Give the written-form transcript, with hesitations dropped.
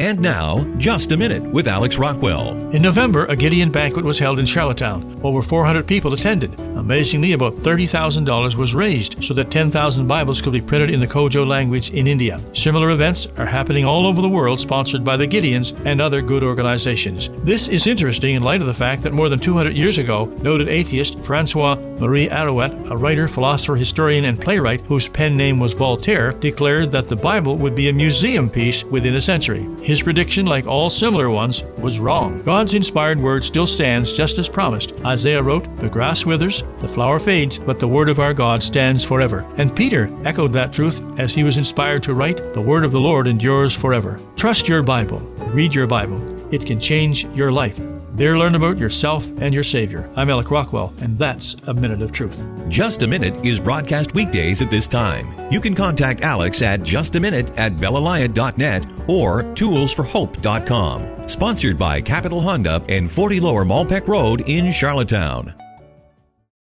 And now, Just a Minute with Alex Rockwell. In November, a Gideon banquet was held in Charlottetown. Over 400 people attended. Amazingly, about $30,000 was raised so that 10,000 Bibles could be printed in the Kojo language in India. Similar events are happening all over the world, sponsored by the Gideons and other good organizations. This is interesting in light of the fact that more than 200 years ago, noted atheist François-Marie Arouet, a writer, philosopher, historian, and playwright whose pen name was Voltaire, declared that the Bible would be a museum piece within a century. His prediction, like all similar ones, was wrong. God's inspired word still stands just as promised. Isaiah wrote, "The grass withers, the flower fades, but the word of our God stands forever." And Peter echoed that truth as he was inspired to write, "The word of the Lord endures forever." Trust your Bible. Read your Bible. It can change your life. There, learn about yourself and your Savior. I'm Alec Rockwell, and that's A Minute of Truth. Just a Minute is broadcast weekdays at this time. You can contact Alex at justaminute@bellaliant.net or toolsforhope.com. Sponsored by Capital Honda and 40 Lower Malpeque Road in Charlottetown.